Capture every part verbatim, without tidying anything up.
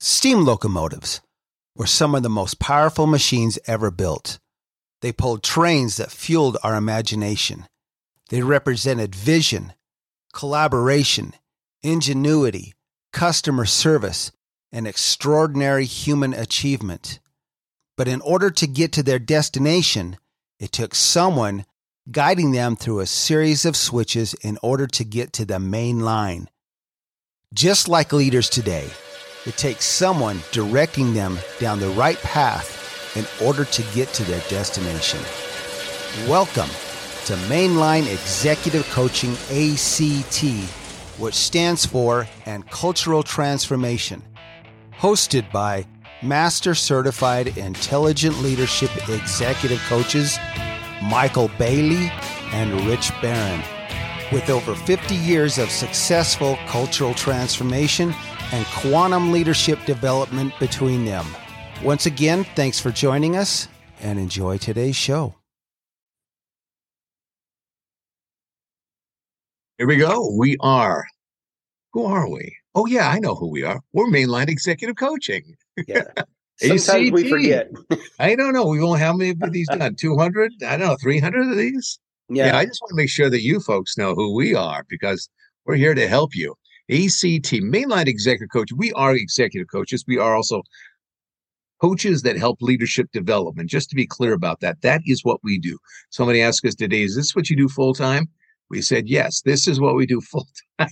Steam locomotives were some of the most powerful machines ever built. They pulled trains that fueled our imagination. They represented vision, collaboration, ingenuity, customer service, and extraordinary human achievement. But in order to get to their destination, it took someone guiding them through a series of switches in order to get to the main line. Just like leaders today, it takes someone directing them down the right path in order to get to their destination. Welcome to Mainline Executive Coaching, A C T, which stands for And Cultural Transformation, hosted by Master Certified Intelligent Leadership Executive Coaches Michael Bailey and Rich Barron, with over fifty years of successful cultural transformation and quantum leadership development between them. Once again, thanks for joining us and enjoy today's show. Here we go. We are. Who are we? Oh, yeah, I know who we are. We're Mainline Executive Coaching. Yeah. Sometimes we forget. I don't know. We've only, how many of these done? two hundred? I don't know, three hundred of these? Yeah. yeah, I just want to make sure that you folks know who we are because we're here to help you. A C T, Mainline Executive Coach. We are executive coaches. We are also coaches that help leadership development. Just to be clear about that, that is what we do. Somebody asked us today, is this what you do full time? We said, yes, this is what we do full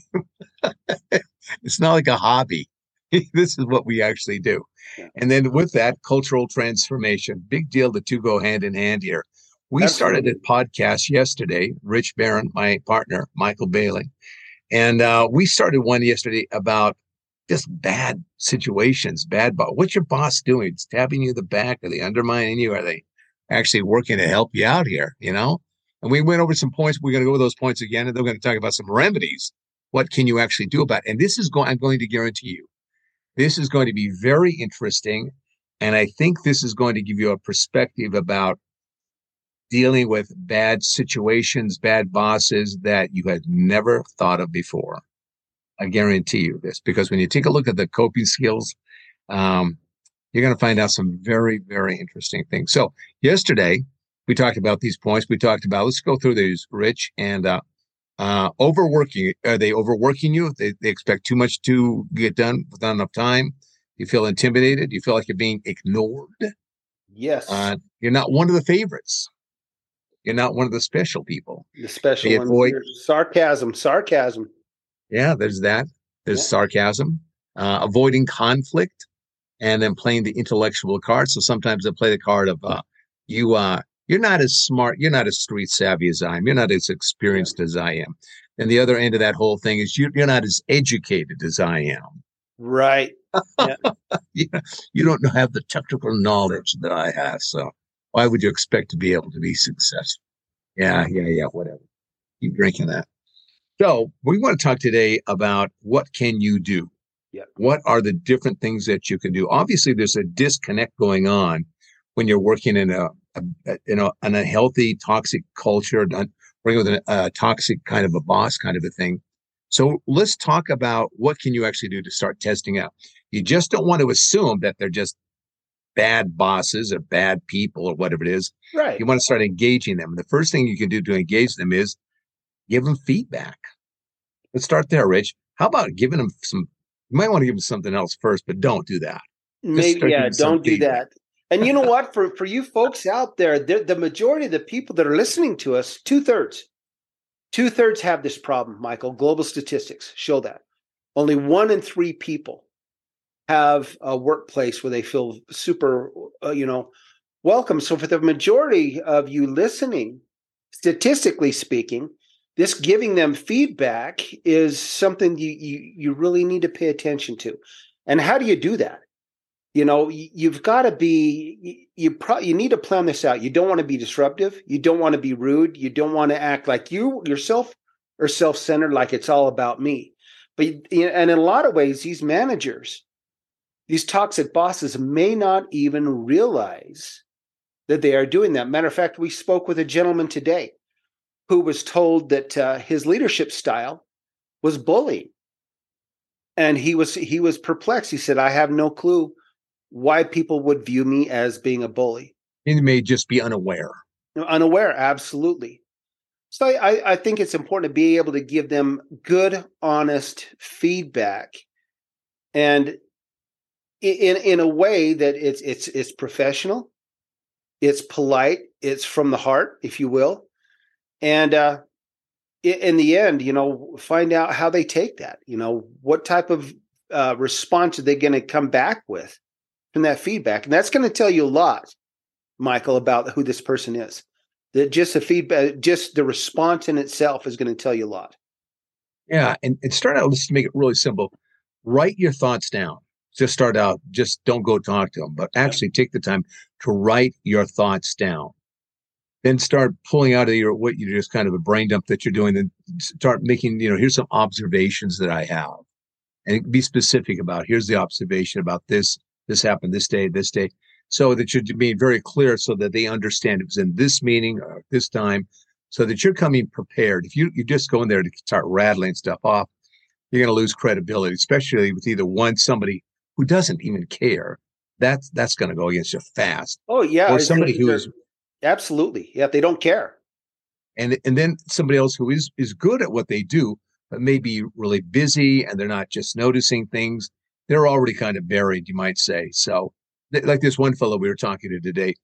time. It's not like a hobby. This is what we actually do. Yeah. And then with that, cultural transformation, big deal. The two go hand in hand here. We Absolutely. started a podcast yesterday, Rich Barron, my partner, Michael Bailey. And uh, we started one yesterday about just bad situations, bad boss. What's your boss doing? Stabbing you in the back? Are they undermining you? Are they actually working to help you out here? You know? And we went over some points. We're going to go over those points again, and they're going to talk about some remedies. What can you actually do about it? And this is going, I'm going to guarantee you, this is going to be very interesting. And I think this is going to give you a perspective about dealing with bad situations, bad bosses that you had never thought of before. I guarantee you this, because when you take a look at the coping skills, um, you're going to find out some very, very interesting things. So yesterday, we talked about these points. We talked about, let's go through these, Rich, and uh, uh, overworking. Are they overworking you? They, they expect too much to get done with not enough time. You feel intimidated. You feel like you're being ignored. Yes. Uh, you're not one of the favorites. You're not one of the special people. The special ones. Avoid- sarcasm, sarcasm. Yeah, there's that. There's yeah. sarcasm, uh, avoiding conflict, and then playing the intellectual card. So sometimes they play the card of uh, you. Uh, you're not as smart. You're not as street savvy as I am. You're not as experienced yeah. as I am. And the other end of that whole thing is you, you're not as educated as I am. Right. Yeah. you, you don't have the technical knowledge that I have. So why would you expect to be able to be successful? Yeah, yeah, yeah, whatever. Keep drinking that. So we want to talk today about what can you do? Yep. What are the different things that you can do? Obviously, there's a disconnect going on when you're working in a, a you know, in a healthy, toxic culture, working with a, a toxic kind of a boss kind of a thing. So let's talk about what can you actually do to start testing out. You just don't want to assume that they're just bad bosses or bad people or whatever it is. Right. You want to start engaging them. And the first thing you can do to engage them is give them feedback. Let's start there, Rich. How about giving them some, you might want to give them something else first, but don't do that. Maybe, yeah, don't do that. And you know what? For, for you folks out there, the majority of the people that are listening to us, two-thirds, two-thirds have this problem, Michael. Global statistics show that. Only one in three people have a workplace where they feel super, uh, you know, welcome. So for the majority of you listening, statistically speaking, this giving them feedback is something you, you you really need to pay attention to. And how do you do that? You know, you've got to be, you you, pro- you need to plan this out. You don't want to be disruptive. You don't want to be rude. You don't want to act like you yourself are self-centered, like it's all about me. But and in a lot of ways, these managers, these toxic bosses may not even realize that they are doing that. Matter of fact, we spoke with a gentleman today who was told that uh, his leadership style was bullying. And he was he was perplexed. He said, I have no clue why people would view me as being a bully. He may just be unaware. Unaware, absolutely. So I, I think it's important to be able to give them good, honest feedback, and in in a way that it's it's it's professional, it's polite, it's from the heart, if you will, and uh, in the end, you know, find out how they take that. You know, what type of uh, response are they going to come back with from that feedback, and that's going to tell you a lot, Michael, about who this person is. That just the feedback, just the response in itself is going to tell you a lot. Yeah, and, and start out, let's make it really simple. Write your thoughts down. Just start out, just don't go talk to them, but actually take the time to write your thoughts down. Then start pulling out of your, what you just kind of a brain dump that you're doing, and start making, you know, here's some observations that I have. And be specific about, here's the observation about this, this happened this day, this day. So that you're being very clear so that they understand it was in this meeting or this time, so that you're coming prepared. If you, you just go in there to start rattling stuff off, you're going to lose credibility, especially with either one, somebody who doesn't even care. That's, that's going to go against you fast. Oh, yeah. Or somebody who is. Absolutely. Yeah, they don't care. And, and then somebody else who is, is good at what they do, but maybe really busy and they're not just noticing things. They're already kind of buried, you might say. So, like this one fellow we were talking to today,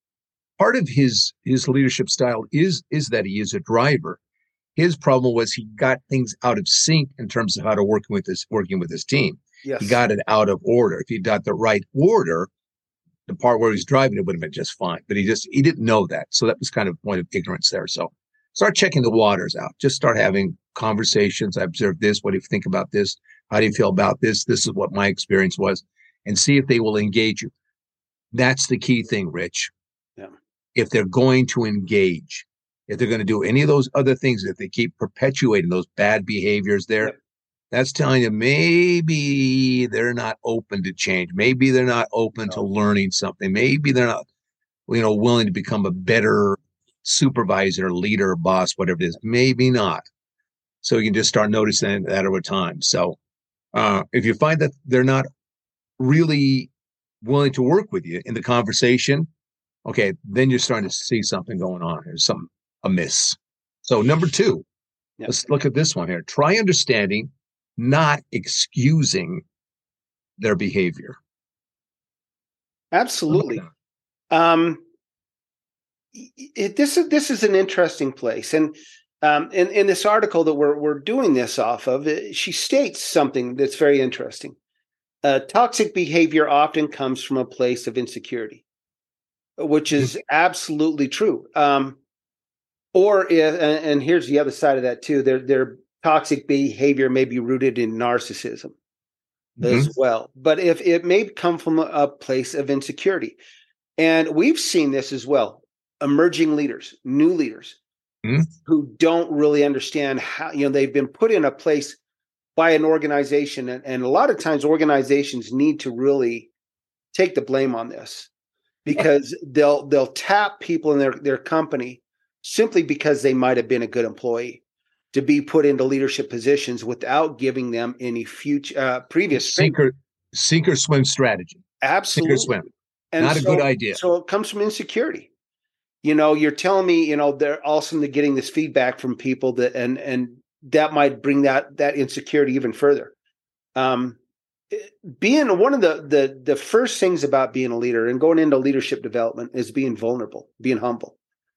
part of his his leadership style is is that he is a driver. His problem was he got things out of sync in terms of how to work with his working with his team. Yes. He got it out of order. If he got the right order, the part where he's driving it would have been just fine. But he just he didn't know that, so that was kind of a point of ignorance there. So start checking the waters out. Just start having conversations. I observed this. What do you think about this? How do you feel about this? This is what my experience was, and see if they will engage you. That's the key thing, Rich. Yeah. If they're going to engage, if they're going to do any of those other things, if they keep perpetuating those bad behaviors there, yep. That's telling you maybe they're not open to change. Maybe they're not open no. to learning something. Maybe they're not, you know, willing to become a better supervisor, leader, boss, whatever it is. Maybe not. So you can just start noticing that over time. So uh, if you find that they're not really willing to work with you in the conversation, okay, then you're starting to see something going on. There's something amiss. So number two, yep. Let's look at this one here. Try understanding, not excusing their behavior. Absolutely. Um, it, this is this is an interesting place, and um, in in this article that we're we're doing this off of, it, she states something that's very interesting. Uh, toxic behavior often comes from a place of insecurity, which is absolutely true. Um, or if, and, and here's the other side of that too, their their toxic behavior may be rooted in narcissism mm-hmm. as well. But if it may come from a, a place of insecurity, and we've seen this as well, emerging leaders, new leaders mm-hmm. who don't really understand how, you know, they've been put in a place by an organization. And, and a lot of times organizations need to really take the blame on this, because they'll they'll tap people in their, their company simply because they might have been a good employee to be put into leadership positions without giving them any future uh, previous sink or, sink or swim strategy. Absolutely. Sink or swim. And Not so, a good idea. So it comes from insecurity. You know, you're telling me, you know, they're also getting this feedback from people that, and, and that might bring that, that insecurity even further. Um, being one of the, the, the first things about being a leader and going into leadership development is being vulnerable, being humble.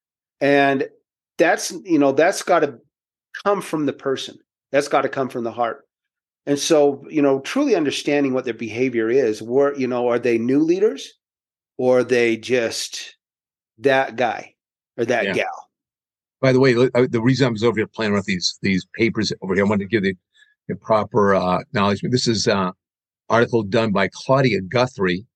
And that's, you know, that's got to come from the person. That's got to come from the heart. And so, you know, truly understanding what their behavior is, where, you know, are they new leaders, or are they just that guy or that yeah. gal? By the way, the reason I was over here playing with these these papers over here, I wanted to give the, the proper uh, acknowledgement. This is an uh, article done by Claudia Guthrie,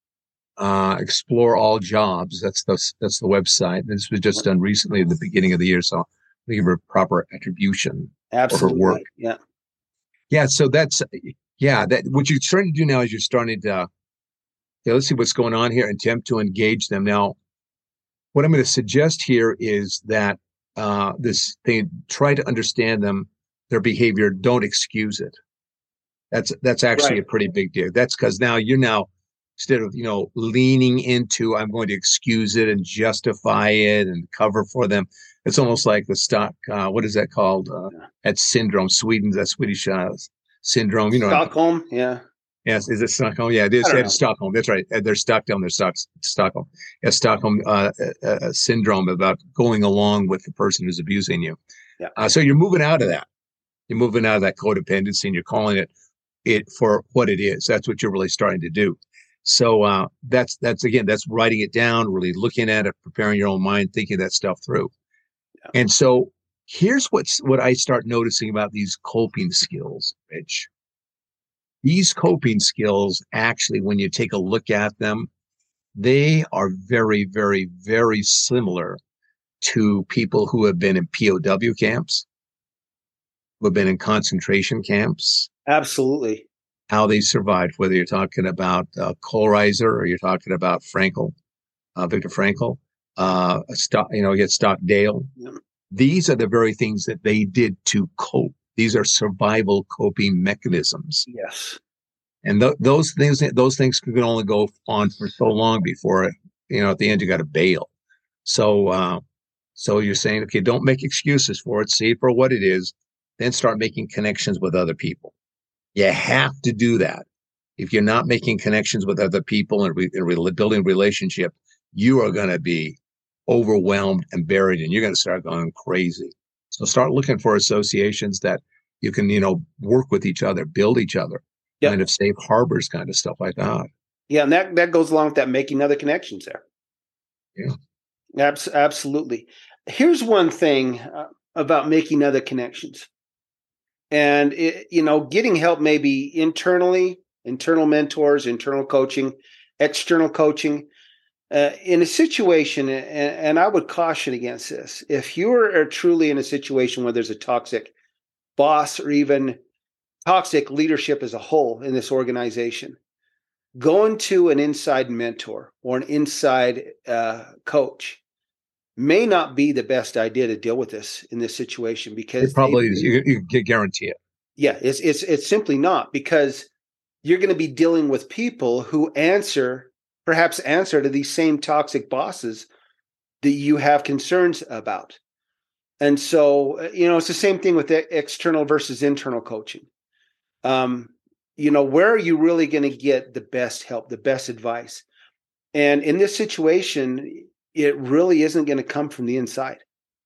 uh, Explore All Jobs. That's the that's the website. This was just done recently at the beginning of the year, so I'll give her proper attribution Absolutely. for her work. Yeah, yeah. So that's yeah. That what you're starting to do now is you're starting to. Uh, yeah, let's see what's going on here. Attempt to engage them now. What I'm going to suggest here is that uh, this thing, try to understand them, their behavior. Don't excuse it. That's that's actually right. a pretty big deal. That's because now you're now instead of you know leaning into I'm going to excuse it and justify it and cover for them. It's almost like the stock. Uh, what is that called? Uh, yeah. That syndrome. Sweden's that Swedish uh, syndrome. You know, Stockholm. Yeah. Yes, is it Stockholm? Yeah, it is. It's Stockholm. That's right. They're Stockholm. They're Stock, Stockholm. Yeah, Stockholm uh, uh, syndrome about going along with the person who's abusing you. Yeah. Uh, so you're moving out of that. You're moving out of that codependency, and you're calling it it for what it is. That's what you're really starting to do. So uh, that's that's again, that's writing it down, really looking at it, preparing your own mind, thinking that stuff through. Yeah. And so here's what's what I start noticing about these coping skills, Rich. These coping skills, actually, when you take a look at them, they are very, very, very similar to people who have been in P O W camps, who have been in concentration camps. Absolutely. How they survived, whether you're talking about uh, Kohlreiser or you're talking about Frankl, uh, Viktor Frankl, uh, Stock, you know, get Stockdale. Yeah. These are the very things that they did to cope. These are survival coping mechanisms. Yes. And th- those things, those things can only go on for so long before, you know, at the end you got to bail. So, uh, so you're saying, okay, don't make excuses for it. See it for what it is, then start making connections with other people. You have to do that. If you're not making connections with other people and, re- and re- building relationship, you are going to be overwhelmed and buried, and you're going to start going crazy. So start looking for associations that you can, you know, work with each other, build each other. Yep. Kind of safe harbors, kind of stuff like that. Yeah, and that, that goes along with that making other connections there. Yeah, Abs- absolutely. Here's one thing uh, about making other connections, and it, you know, getting help maybe internally, internal mentors, internal coaching, external coaching. Uh, in a situation, and, and I would caution against this, if you are truly in a situation where there's a toxic boss or even toxic leadership as a whole in this organization, going to an inside mentor or an inside uh, coach may not be the best idea to deal with this in this situation, because it probably they, is. You, you can guarantee it. Yeah, it's it's it's simply not, because you're going to be dealing with people who answer, perhaps answer to these same toxic bosses that you have concerns about. And so, you know, it's the same thing with external versus internal coaching. Um, you know, where are you really going to get the best help, the best advice? And in this situation, it really isn't going to come from the inside.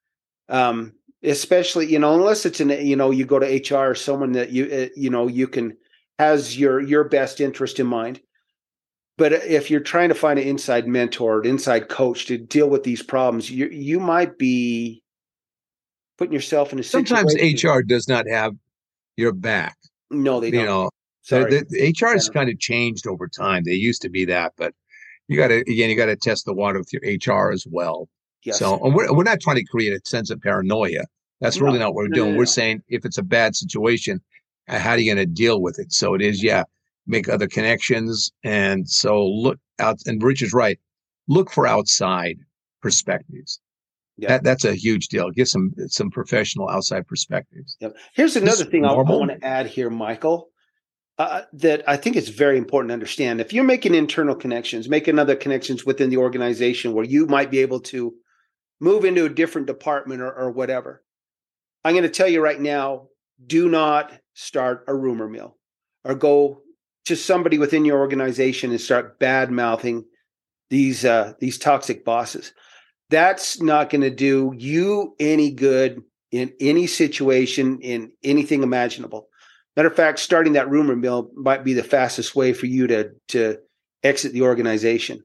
Um, especially, you know, unless it's an, you know, you go to H R or someone that you, uh, you know, you can, has your, your best interest in mind. But if you're trying to find an inside mentor, an inside coach to deal with these problems, you, you might be putting yourself in a situation. Sometimes H R does not have your back. No, they don't. You know, the, the H R has kind of changed over time. They used to be that, but you got to, again, you got to test the water with your H R as well. Yes. So and we're, we're not trying to create a sense of paranoia. That's no, really not what we're no, doing. No, no, we're no. saying if it's a bad situation, how are you going to deal with it? So it is, yeah, make other connections. And so look out, and Rich is right. Look for outside perspectives. Yeah. That, that's a huge deal. Get some some professional outside perspectives. Yep. Here's another thing I, I want to add here, Michael, uh, that I think is very important to understand. If you're making internal connections, making other connections within the organization where you might be able to move into a different department or, or whatever, I'm going to tell you right now, do not start a rumor mill or go to somebody within your organization and start bad-mouthing these uh, these toxic bosses. That's not going to do you any good in any situation, in anything imaginable. Matter of fact, starting that rumor mill might be the fastest way for you to, to exit the organization.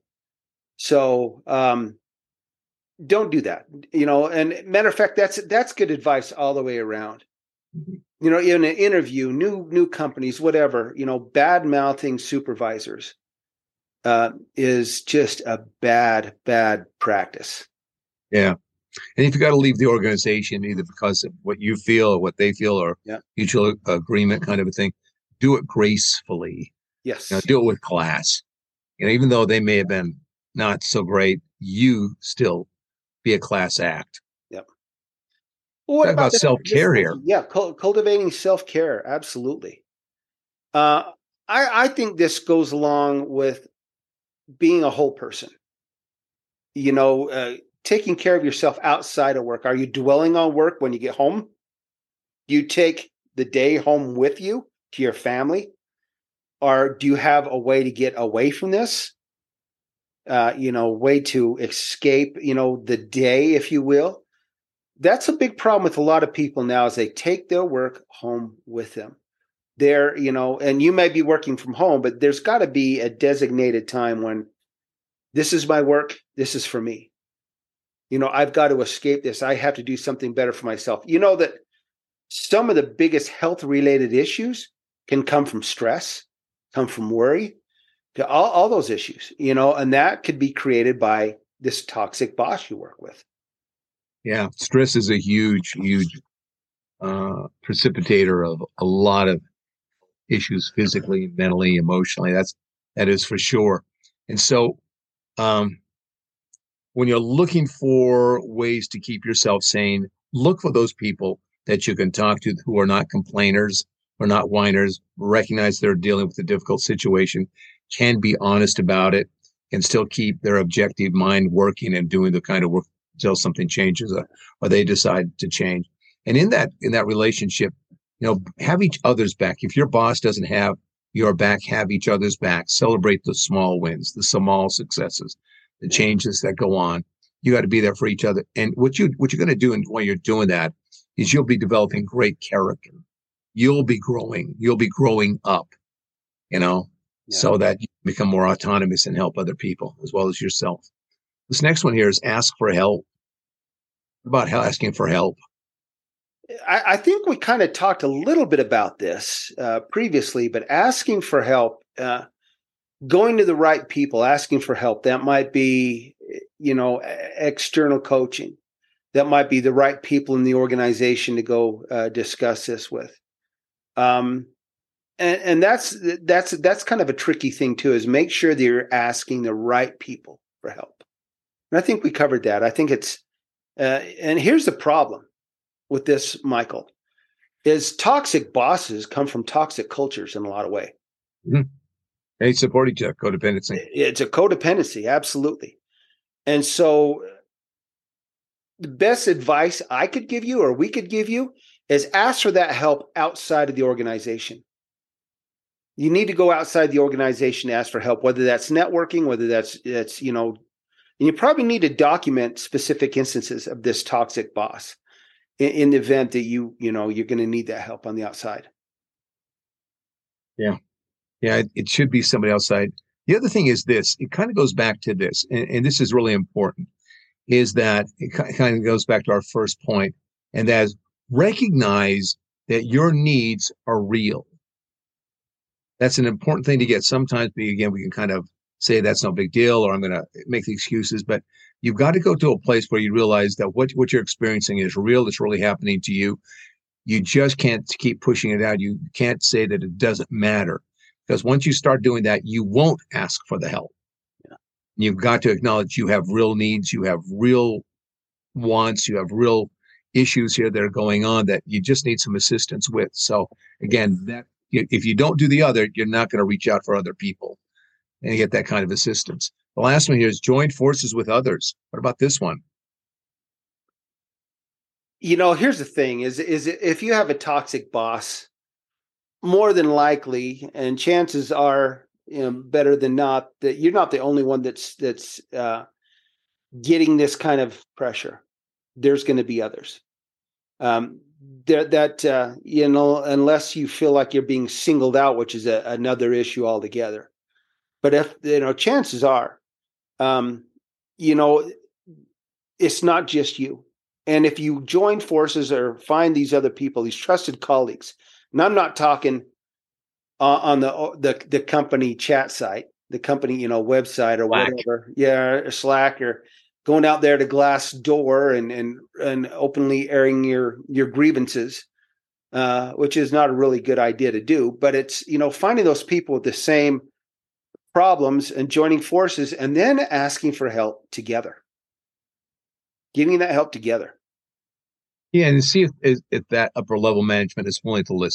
So um, don't do that. You know, and matter of fact, that's that's good advice all the way around. You know, in an interview, new new companies, whatever, you know, bad-mouthing supervisors uh, is just a bad, bad practice. Yeah. And if you got to leave the organization, either because of what you feel or what they feel or yeah. mutual agreement kind of a thing, do it gracefully. Yes. You know, do it with class. You know, even though they may have been not so great, you still be a class act. Yep. Well, what Talk about, about self-care here? Yeah, cultivating self-care. Absolutely. Uh, I, I think this goes along with being a whole person. You know, uh, taking care of yourself outside of work. Are you dwelling on work when you get home? Do you take the day home with you to your family? Or do you have a way to get away from this? Uh, you know, way to escape, you know, the day, if you will. That's a big problem with a lot of people now is they take their work home with them. They're, you know, and you may be working from home, but there's got to be a designated time when this is my work. This is for me. You know, I've got to escape this. I have to do something better for myself. You know that some of the biggest health related issues can come from stress, come from worry, all, all those issues, you know, and that could be created by this toxic boss you work with. Yeah. Stress is a huge, huge uh, precipitator of a lot of issues physically, mentally, emotionally. That's, that is for sure. And so, um, when you're looking for ways to keep yourself sane, look for those people that you can talk to who are not complainers or not whiners, recognize they're dealing with a difficult situation, can be honest about it, can still keep their objective mind working and doing the kind of work until something changes or, or they decide to change. And in that, in that relationship, you know, have each other's back. If your boss doesn't have your back, have each other's back. Celebrate the small wins, the small successes, the changes that go on. You got to be there for each other. And what you what you're going to do and while you're doing that is you'll be developing great character. You'll be growing. You'll be growing up, you know, yeah. so that you become more autonomous and help other people as well as yourself. This next one here is ask for help. What about asking for help? I, I think we kind of talked a little bit about this uh, previously, but asking for help, uh, going to the right people, asking for help, that might be, you know, external coaching. That might be the right people in the organization to go uh, discuss this with. Um, and, and that's, that's, that's kind of a tricky thing too, is make sure that you're asking the right people for help. And I think we covered that. I think it's, uh, and here's the problem with this, Michael, is toxic bosses come from toxic cultures in a lot of ways. Mm-hmm. They support each other, codependency. It's a codependency, absolutely. And so the best advice I could give you or we could give you is ask for that help outside of the organization. You need to go outside the organization to ask for help, whether that's networking, whether that's, that's, you know, and you probably need to document specific instances of this toxic boss in, in the event that you, you know, you're going to need that help on the outside. Yeah. Yeah. It, it should be somebody outside. The other thing is this, it kind of goes back to this, and, and this is really important, is that it kind of goes back to our first point, and that is recognize that your needs are real. That's an important thing to get. Sometimes, again, we can kind of say that's no big deal, or I'm going to make the excuses, but you've got to go to a place where you realize that what, what you're experiencing is real. It's really happening to you. You just can't keep pushing it out. You can't say that it doesn't matter, because once you start doing that, you won't ask for the help. Yeah. You've got to acknowledge you have real needs. You have real wants. You have real issues here that are going on that you just need some assistance with. So again, that if you don't do the other, you're not going to reach out for other people and get that kind of assistance. The last one here is join forces with others. What about this one? You know, here's the thing is, is if you have a toxic boss, more than likely, and chances are, you know, better than not, that you're not the only one that's, that's uh, getting this kind of pressure. There's going to be others. Um, that, that uh, you know, unless you feel like you're being singled out, which is a, another issue altogether. But if, you know, chances are, um, you know, it's not just you. And if you join forces or find these other people, these trusted colleagues, and I'm not talking uh, on the, the the company chat site, the company, you know, website or Slack. Whatever, yeah, or Slack, or going out there to Glassdoor and and and openly airing your your grievances, uh, which is not a really good idea to do. But it's, you know, finding those people with the same problems and joining forces, and then asking for help together, getting that help together. Yeah, and see if, if that upper level management is willing to listen.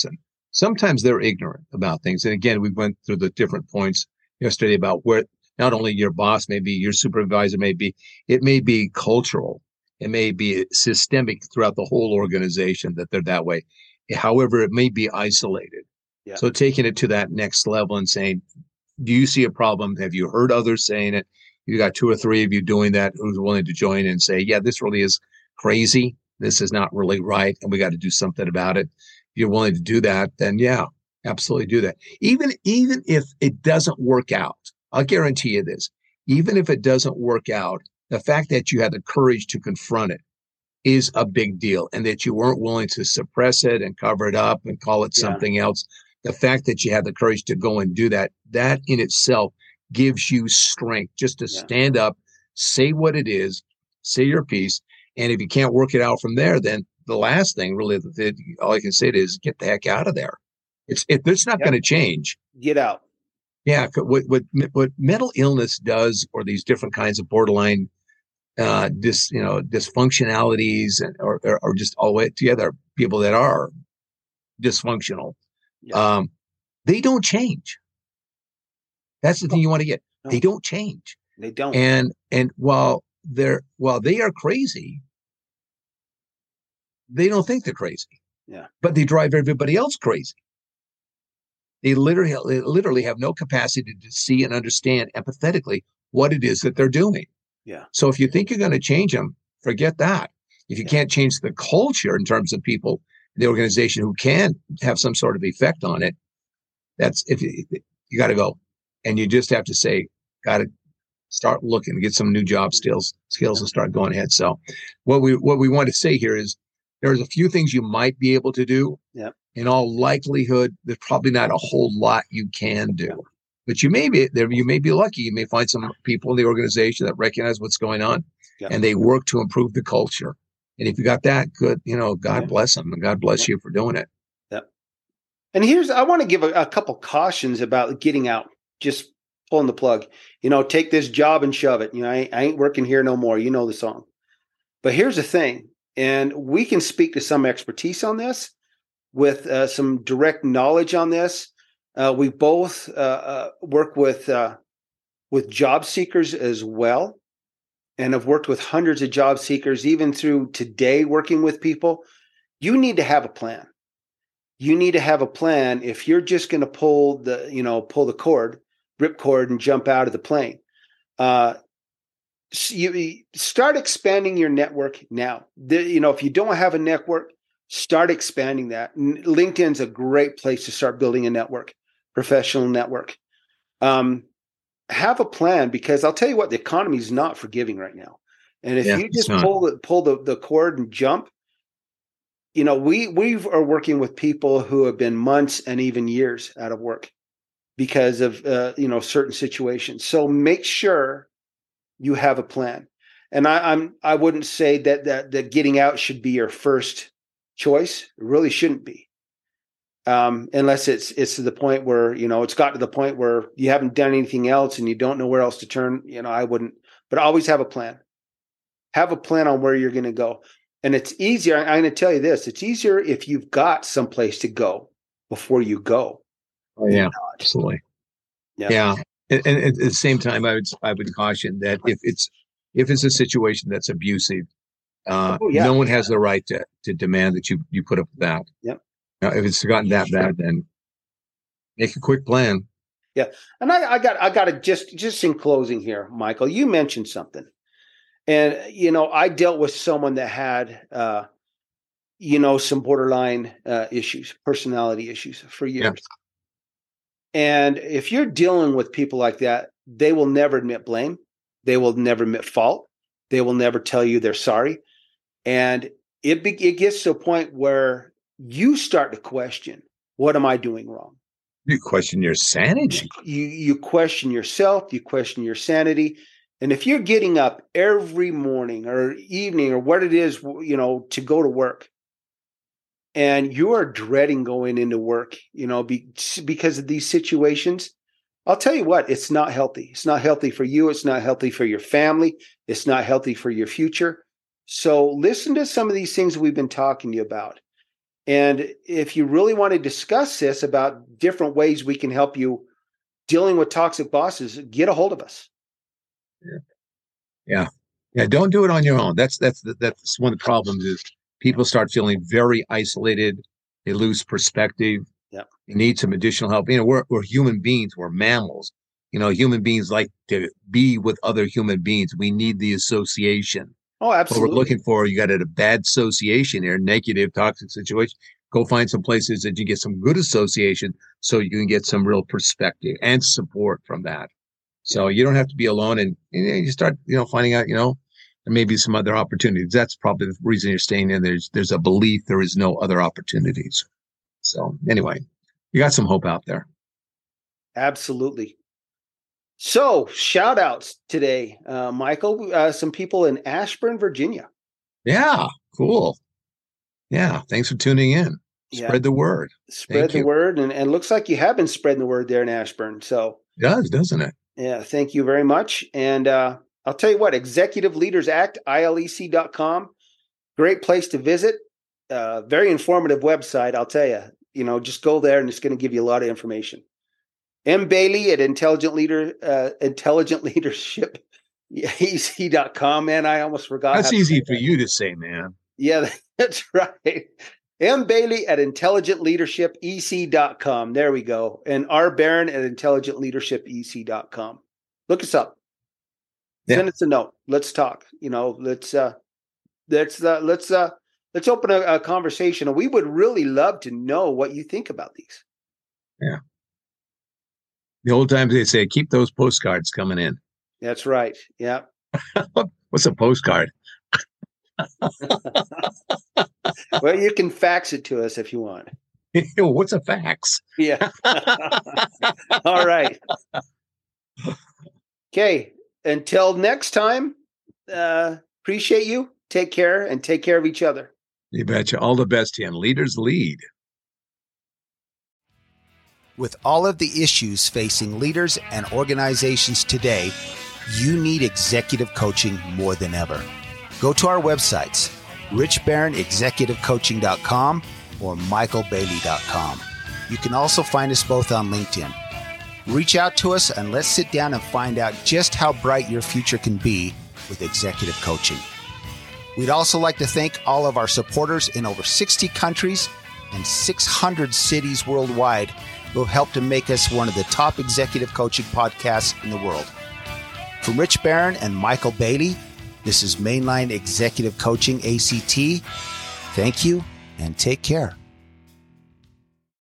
sometimes they're ignorant about things. And again, we went through the different points yesterday about where not only your boss may be, your supervisor may be, it may be cultural. It may be systemic throughout the whole organization that they're that way. However, it may be isolated. Yeah. So taking it to that next level and saying, do you see a problem? Have you heard others saying it? You got two or three of you doing that who's willing to join and say, yeah, this really is crazy. This is not really right. And we got to do something about it. If you're willing to do that, then yeah, absolutely do that. Even, even if it doesn't work out, I'll guarantee you this, even if it doesn't work out, the fact that you had the courage to confront it is a big deal, and that you weren't willing to suppress it and cover it up and call it something yeah. else. The fact that you had the courage to go and do that, that in itself gives you strength just to yeah. stand up, say what it is, say your piece. And if you can't work it out from there, then the last thing really, that all I can say is get the heck out of there. It's it, it's not yep. going to change. Get out. Yeah. What, what, what mental illness does, or these different kinds of borderline uh, dis, you know, dysfunctionalities, and or, or, or just all the way together, people that are dysfunctional, yeah. um, they don't change. That's the thing you want to get. No. They don't change. They don't. And and while they're while they are crazy, they don't think they're crazy. Yeah. But they drive everybody else crazy. They literally they literally have no capacity to see and understand empathetically what it is that they're doing. Yeah. So if you think you're going to change them, forget that. If you yeah. can't change the culture in terms of people in the organization who can have some sort of effect on it, that's if you, you got to go. And you just have to say, got to start looking, get some new job skills, skills, and start going ahead. So, what we what we want to say here is, there's a few things you might be able to do. Yep. In all likelihood, there's probably not a whole lot you can do, yep. but you may be there. You may be lucky. You may find some people in the organization that recognize what's going on, yep. and they work to improve the culture. And if you got that, good. You know, God yep. bless them, and God bless yep. you for doing it. Yep. And here's, I want to give a, a couple cautions about getting out. Just pulling the plug, you know, take this job and shove it. You know, I, I ain't working here no more. You know the song. But here's the thing, and we can speak to some expertise on this with uh, some direct knowledge on this. Uh, we both uh, uh, work with uh, with job seekers as well, and have worked with hundreds of job seekers, even through today working with people. You need to have a plan. You need to have a plan. If you're just going to pull the, you know, pull the cord, rip cord and jump out of the plane. Uh, you start expanding your network now. The, you know, if you don't have a network, start expanding that. LinkedIn's a great place to start building a network, professional network. Um, have a plan, because I'll tell you what, the economy is not forgiving right now. And if yeah, you just pull the, pull the, the cord and jump, you know, we, we are working with people who have been months and even years out of work because of, uh, you know, certain situations. So make sure you have a plan. And I, I'm, I wouldn't say that, that, that getting out should be your first choice. It really shouldn't be. Um, unless it's, it's to the point where, you know, it's got to the point where you haven't done anything else and you don't know where else to turn. You know, I wouldn't, but always have a plan. Have a plan on where you're going to go. And it's easier. I'm going to tell you this. It's easier if you've got someplace to go before you go. Oh, yeah, absolutely. Yeah. yeah. And, and at the same time, I would, I would caution that if it's, if it's a situation that's abusive, uh, oh, yeah. no one has the right to, to demand that you, you put up with that. Yep. Now, if it's gotten that bad, then make a quick plan. Yeah. And I, I got, I got to just, just in closing here, Michael, you mentioned something. And, you know, I dealt with someone that had, uh, you know, some borderline uh, issues, personality issues for years. Yeah. And if you're dealing with people like that, they will never admit blame. They will never admit fault. They will never tell you they're sorry. And it be, it gets to a point where you start to question, what am I doing wrong? You question your sanity. You, you question yourself. You question your sanity. And if you're getting up every morning or evening or what it is, you know, to go to work, and you are dreading going into work, you know, be, because of these situations, I'll tell you what, it's not healthy. It's not healthy for you. It's not healthy for your family. It's not healthy for your future. So listen to some of these things we've been talking to you about. And if you really want to discuss this about different ways we can help you dealing with toxic bosses, get a hold of us. Yeah. Yeah. Yeah. Don't do it on your own. That's, that's, that's one of the problems is people start feeling very isolated. They lose perspective. Yeah. You need some additional help. You know, we're, we're human beings. We're mammals. You know, human beings like to be with other human beings. We need the association. Oh, absolutely. What we're looking for, you got a bad association here, negative, toxic situation. Go find some places that you get some good association so you can get some real perspective and support from that. So you don't have to be alone, and, and you start, you know, finding out, you know, there may be some other opportunities. That's probably the reason you're staying in. There's, there's a belief there is no other opportunities. So anyway, you got some hope out there. Absolutely. So shout outs today, uh, Michael, uh, some people in Ashburn, Virginia. Yeah. Cool. Yeah. Thanks for tuning in. Yeah. Spread the word. Spread Thank the you. word. And, and looks like you have been spreading the word there in Ashburn. So it does, doesn't it? Yeah. Thank you very much. And uh, I'll tell you what, Executive Leaders Act, I L E C dot com. Great place to visit. Uh, very informative website. I'll tell you, you know, just go there and it's going to give you a lot of information. M. Bailey at Intelligent Leader, uh, Intelligent Leadership, E C dot com. Man, I almost forgot. That's easy for you to say, man. Yeah, that's right. M. Bailey at Intelligent Leadership E C dot com. There we go. And R. Barron at Intelligent Leadership E C dot com. Look us up. Yeah. Send us a note. Let's talk. You know, let's uh, let's uh, let's uh, let's open a, a conversation. And we would really love to know what you think about these. Yeah. The old times they say, keep those postcards coming in. That's right. Yeah. What's a postcard? Well, you can fax it to us if you want. What's a fax? Yeah. All right. Okay. Until next time, uh, appreciate you. Take care and take care of each other. You betcha. All the best to you. And leaders lead. With all of the issues facing leaders and organizations today, you need executive coaching more than ever. Go to our websites, rich barron executive coaching dot com or michael bailey dot com. You can also find us both on LinkedIn. Reach out to us and let's sit down and find out just how bright your future can be with executive coaching. We'd also like to thank all of our supporters in over sixty countries and six hundred cities worldwide who have helped to make us one of the top executive coaching podcasts in the world. From Rich Barron and Michael Bailey, this is Mainline Executive Coaching A C T. Thank you and take care.